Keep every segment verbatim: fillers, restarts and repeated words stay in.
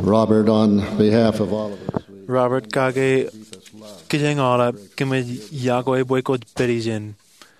Robert, on behalf of all of us, we Robert kage kijeng ala kime yago e boy kod perigen.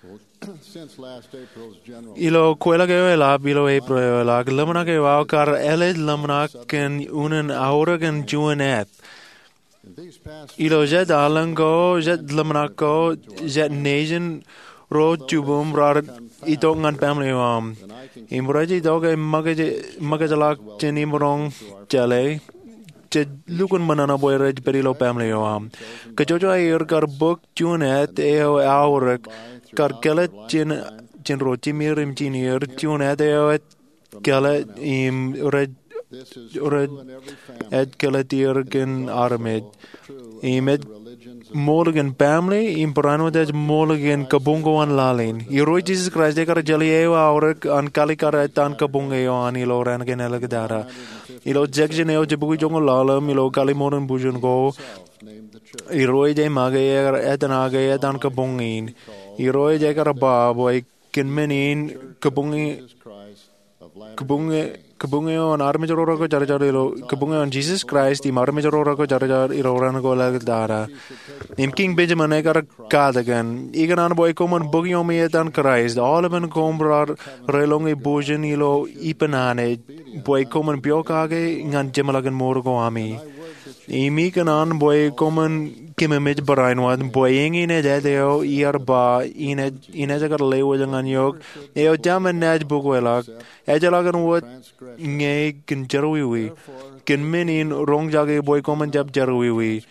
since last April's general Ilo kuela ke ela bilo April ela lamna ke wao kar ele lamna ken unen aura ken juanet. in these past Ilo jet alango jet lamna ko jet nation ro jubum rar itongan family um. Imraji doge magaje magajalak jenimrong jale. Je lukun manana boy rej perilo family um. Kajojo air kar book juanet eo aurek kar kelet jen jen roti mirim jinier juanet eo et kelet im red this is red true in every family, et kelet irgen armed. true Imed religions, Morgan family in Parano de Morgan Kabungo and Lalin. Hero Jesus Christ, they got a jelly auric and Calicaret and Kabungo and Ilo Rangan Elegadara. Ilo Jexineo Jabu Jongo Lalam, Ilo Calimon Bujan go. named the church. Heroi de Magayer Etanage Etan Kabungin. Heroi de Carababo, Kinmenin Kabungi Jesus Christ of Latter-day Kabunge. Kabungo and Armajoro Jarjaro, Kabungo and Jesus Christ, the Marmajoro Jarjar, Irorango Lagdara. In King Benjamin Egar Kadagan, Egan boy common boogie on me at Christ, all of an combra, Relongi Bojan, Ilo, Ipanane, boy common Biokage, and Gemalagan Morgo Ami. Imikan boy common Kimimit Barainwad, boying in a dedeo, earba, in a in a lewang and yok, eo jam and naj bukwelak, Ejalagan wood. Ngay kin jarwiwi kin menin rong jage boy common jab jarwiwi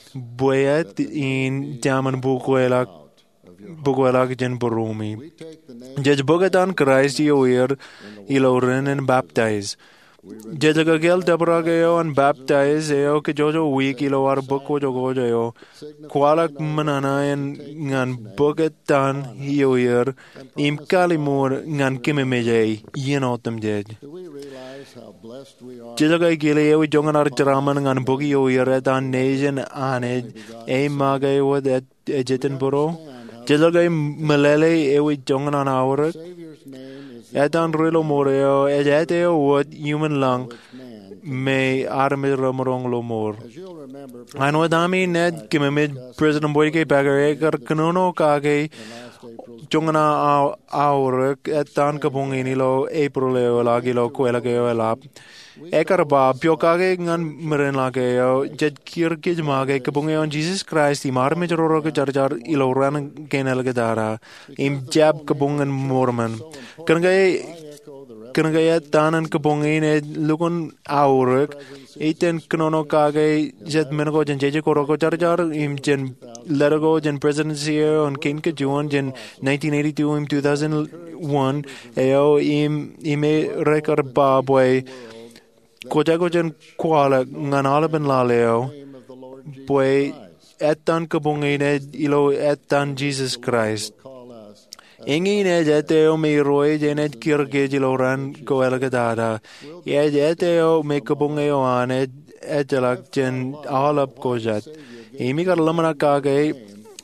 boyat in jaman bukwela bukwela jen burumi judge bogatan Christ yo year ilo ren and baptize judge gel dabrageo and baptize eo ke jojo week ilo ar bukwo jogo jo kwalak manana en ngan bogatan yo year im kalimur ngan kimemejay yenotem judge Do we realize how blessed we are? Jilaga gile we jongan ar jaraman ngan bogi yo yere dan nation ane e magay wad et ejetin boro Jilaga malele e we jongan an hour Savior's name is etan relo moreo ejete wad human lung which man. me arme ramorong lo mor As you'll remember, Ano dami ned kimemid President Boyke Bagare kar kanono kage last April's jongana hour etan kabungini lo April e lagi lo kuela ke elap Ekar ba piokage ngan meren lage yo jed kir ke jmage kabunge on Jesus Christ imar me jororo ke jarjar ilo ran kenel ke dara im jab kabungen morman kangai kangai tanan kabunge ne lukun aurek iten knono kage jed mengo jen jeje koroko jarjar im jen lerago jen presidency on kin ke juan jen nineteen eighty-two im two thousand one eo im ime rekar ba boy Koja gojen kuala nganala ben laleo, name of the Lord Jesus boy Christ. etan kabungine ilo etan Jesus Christ. Call us Ingine jeteo me roe jenet kirge jiloran koelgadada. Ye jeteo me kabungeo ane etelak jen alap kojat. Imi kar lamana kage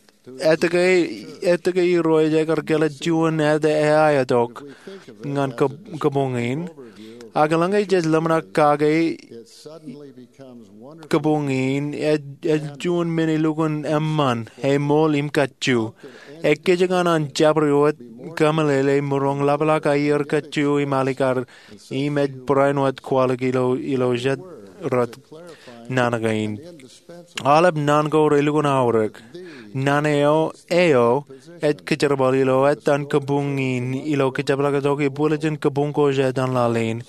etake etake roe jakar gela juan ede eayatok ngan kabungin. Agalangai jet lamana kage it suddenly becomes wonderful. kabungin ed ed jun mini lugun emman he mol im kachu ekke jangan jabriot kamalele murong labala kair kachu imalikar imed brainwat quality ilo jet rat nanagain alab nango relugun aurek naneo eo et kicherbalilo et tan kabungin ilo kichablaka doki bulletin kabungo jetan lalin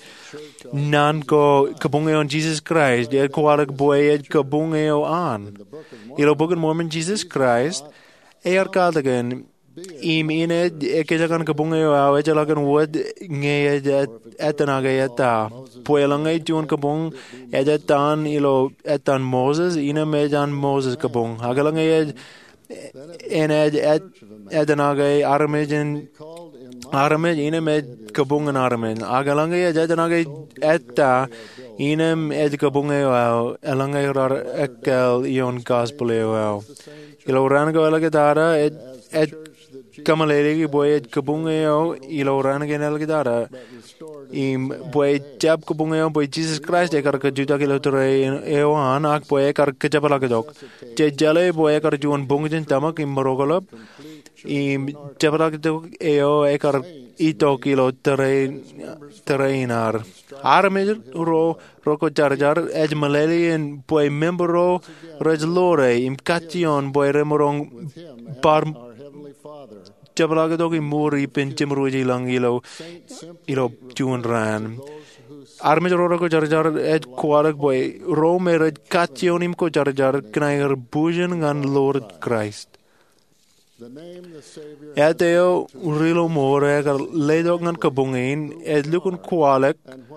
nango kabungeo on Jesus Christ et kwalak boy et kabungeo an ilo book in Mormon Jesus Christ ear kaldagan im ine ekejakan kabungeo au ejalagan wod nge etanaga eta puelangai tun kabung ejetan ilo etan Moses ina mejan Moses kabung agalangai en ed et etanaga armejen armej ina med kabung armen agalangai ejetanage eta inem ed kabungeo au elangai rar ekel ion gospeleo au ilo rango elagadara et et kamalere boy kabungeo ilo rangen algidara im boy jab kabungeo boy Jesus Christ ekar kajuta kilo tere ewan ak boy ekar kajapalagdok je jale boy ekar juan bungjen tamak im morogolop im japalagdok eo ekar ito kilo tere tereinar armej ro roko jarjar ej malelian boy membro rejlore im kation boy remorong par Jabalagadog muri pinchimruji lang ilo ilo juan ran. Armej roko jarjar ed kualak boy Rome red kationim ko jarjar knair bujen ngan Lord Christ. Eteo rilo more kar ledog ngan kabungin ed lukun kualak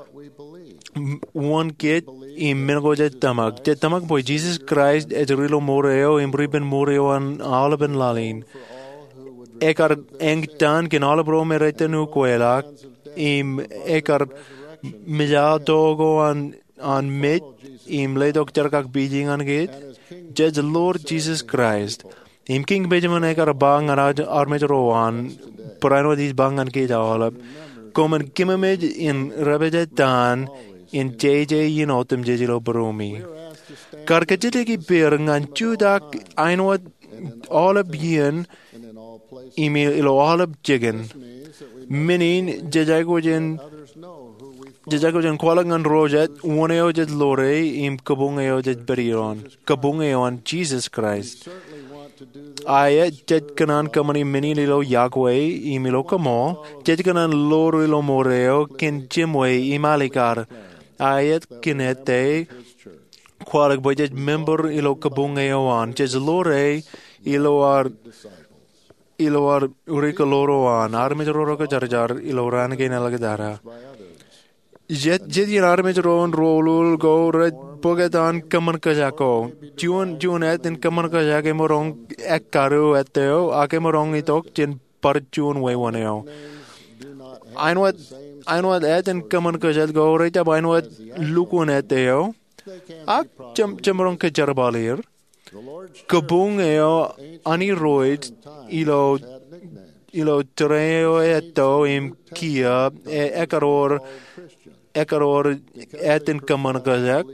one kid im mengo jet tamak jet tamak boy Jesus Christ ed rilo moreo im riben moreo an alaben lalin. Ekar engtan ken alle bro me retenu koelak im ekar mijadogo an an mit im ledok terkak bijing an git judge Lord Jesus Christ im king benjamin ekar bang araj armej roan prano dis bang an git alap komen kimamej in rabejetan in jj yinotem jejilo bromi karkajete ki berngan chudak ainwat alle bien email ilo alab jigen minin jajagojen jajagojen kwalangan rojet woneo jet lore im kabungeo jet beriron kabungeo Jesus Christ ayat jet kanan kamani minin ilo yagwe imilo kamo jet kanan lore ilo moreo ken jimwe imalikar ayat kinete kwalag bojet member ilo kabungeo an jet lore ilo ar Ilawar urika loroan armej roroka jarjar iloran ke nalagdara jet jet yin armej ron rolul go red bogetan kaman kajako jun jun et in kaman kajake morong ekkaru eteo ake morong itok jen parjun wewaneo ainwat ainwat et in kaman kajat go reta ainwat lukun eteo ak jam jamorong kajarbalir kabung eo ani roid ilo ilo treo eto im kia e ekaror ekaror etin kaman kajak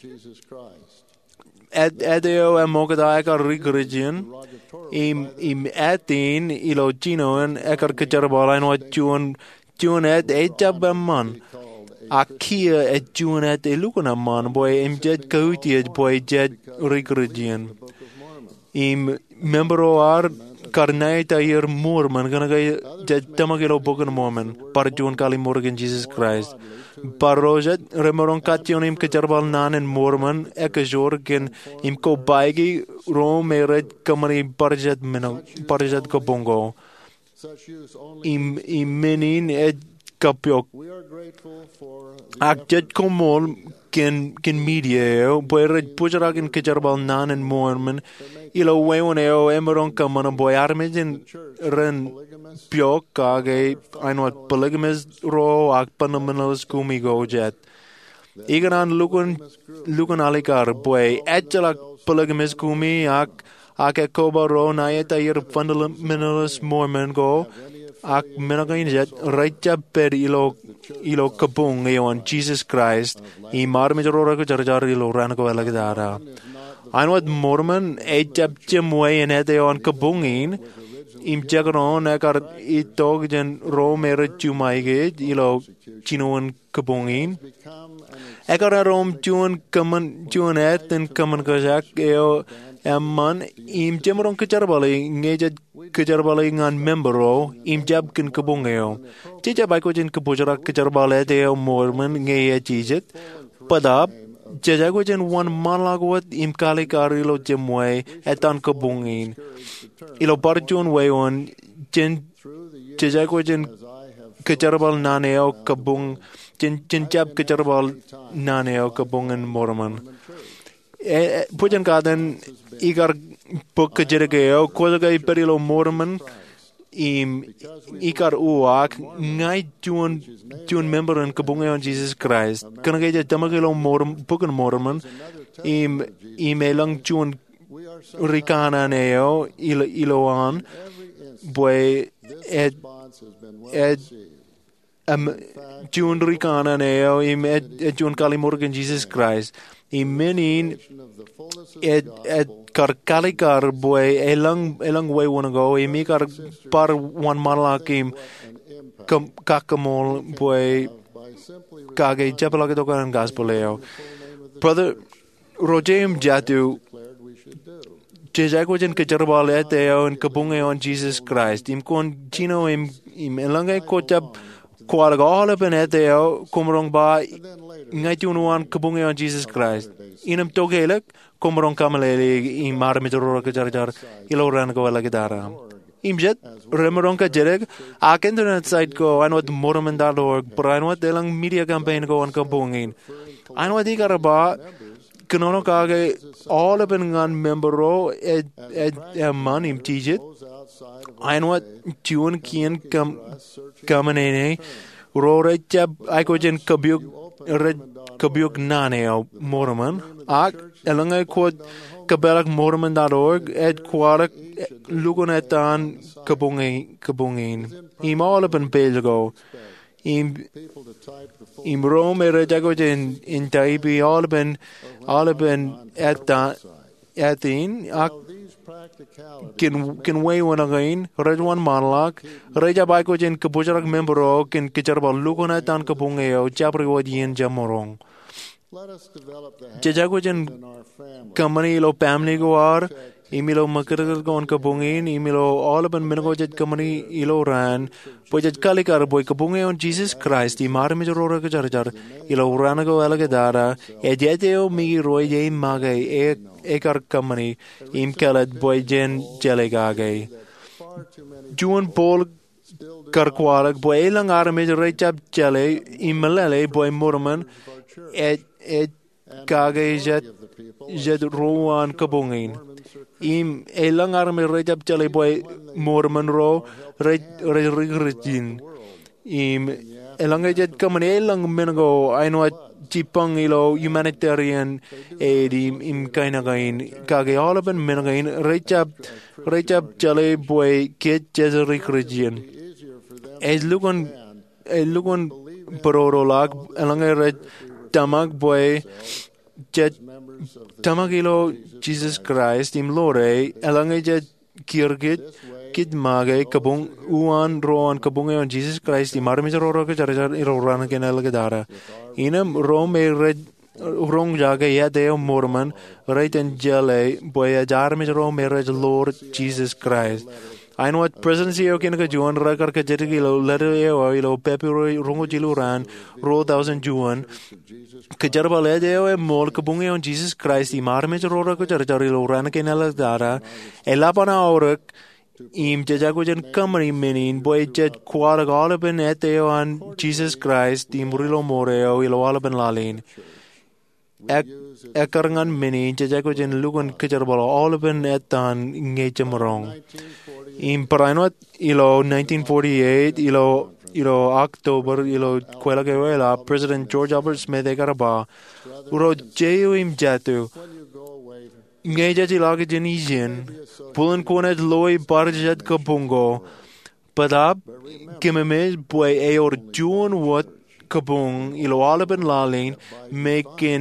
et eteo emokada ekar rigrigion im im etin ilo chinoen ekar kacharbala no chun chun et ejabman akia et chun et elukuna man boy im jet kauti boy jet rigrigion im membro ar karnaita ir mormon gana gay tamagelo bogan momen par jun kali morgan Jesus Christ par rojet remoron kation im kacharbal nan en mormon ekajor gen im ko baigi rom eret kamani parjet meno parjet ko bongo im im menin et kapyok akjet komol ken ken media boy red pujaragin kacharbal nan en mormon ilo weoneo emeron kamana boy armejin ren pyok kage ainwat polygamous ro ak panamanals kumigo jet iganan lukun lukun alikar boy etjalak polygamous kumi ak ak ekoba ro naeta ir fundamentalist mormon go ak menagain jet raja per ilo ilo kabung eon Jesus Christ i marmejro ro jarjar ilo ran ko alagdara Ainwat mormon ejab jemwe en edeon kabungin im jagaron ekar itog jen rom er chumaige ilo chinoan kabungin ekar rom chun kaman chun et en kaman kajak eo emman im jemron kacharbali ngeja kacharbali ngan membero im jab kin kabungeo jeja baiko jen kabujara kacharbali eo mormon ngeya chijet padap jajagojen wan malagwat im kali karilo jemwe etan kabungin ilo barjun weon jen jajagojen kacharbal naneo kabung jen jen jab kacharbal naneo kabungan mormon pujan kaden igar book kajergeo kozagai perilo mormon im ikar uak ngai tun tun member en kabungeon Jesus Christ kan ge tamagelo morm bukan mormon im imelang tun rikana neo il iloan buai ed Response has been well ed received. am June Ricana neo im ed ed June Kalimurgan Jesus Christ. I menin Of the fullness of ed ed kar kalikar buai elang elang way wanna go. I mi kar par one malakim an impact kam kakamol buai by simply kage japalake tokan gospeleo. the name of the Brother Rojem Jatu declared we should do. Jejagojen kejerbal eteo en kabunge on Jesus Christ. Im kon chino im im elangai kochap kwalga all ben eteo kumrong ba Then later, ngai tunuan kabunge on Jesus Christ. Inam togelek kumrong kamalele im mar mitoro kejarjar iloran ko wala gedara. Imjet remorong ka jereg akendonet site ko anwat mormon.org pranwat elang media campaign ko on kabungin. Anwat ikaraba kanono kage all of ngan membero ed ed man im tijet those outside of ainwat tune kien kam kamanene rore chab aikojen kabyuk red kabyuk nane mormon ak elangai quote kabelak mormon.org ed kwarak lugonetan kabungin kabungin im all of an pelgo im people to type the full im Rome era jagojen in taibi alben alben etan etin ak these practicalities kin kin way one again rajwan manlak reja baiko jen kabujarak membro kin kicharbal lukona tan kabungeo chapri wadien jamorong let us develop the habit jajagojen in our family kamani lo family go ar imilo makirgal gon kabungin imilo alben menagojet kamani ilo ran pojet kalikar boy kabungeo Jesus Christ i mar mi rora ke jar ilo ran go alage dara ejeteo mi roy je mage ek ekar kamani im kalat boy jen jelegage far too many juan pol karkwalak boy elang ar mi rechap jele imelele boy morman et et kage jet of the people jet roan kabungin im elang ar mi rechap jele boy morman ro re re rigritin im elang jet kamani elang mengo ainwat Jipang ilo humanitarian aid im im kainagain kage halaban menagain rechap rechap jale boy kit jezeri region easier for them es lugon es lugon prorolag elangai re tamag boy jet members of the tamag ilo Jesus Christ im lore elangai jet kirgit kid mage kabung uan roan kabung on Jesus Christ i marmi roro ke jar jar iro ran ke nel ke dara inam rom e red rong jaga ya de mormon right and jale boy jar mi ro me red Lord Jesus Christ I know what presidency o ken ka juan ra kar ke jergi lo letter e o ilo pepe rongo jilu ran ro thousand juan ke jar bale de o mol kabung on Jesus Christ i marmi roro ke jar jar ilo ran ke nel dara elapana orek im jajagojen kamari menin boy jet kwara galaben eteo an Jesus Christ im rilo moreo ilo alaben lalin ek ekarangan menin jajagojen lugon kejerbalo alaben etan ngejemrong im parainot ilo nineteen forty-eight ilo ilo October ilo kwela gewela President George Albert Smith ekaraba uro jeyo im jatu ngejati lage jenizien pulen konet loy barjet kabungo padab kimemes boy eor juan wat kabung ilo alaben lalin mekin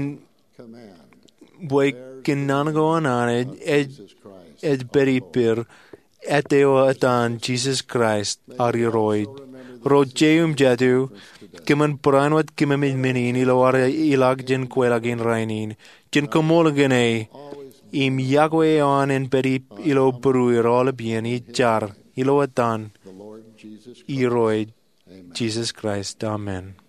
boy kinanago anane ed ed beripir eteo atan Jesus Christ ariroid rojeum jatu kimen pranwat kimemin menin ilo ar ilag jen kwelagin rainin jen komolagene im Yahweh on en peri ilo bruir all bien i jar ilo atan i roid Jesus Christ. Amen.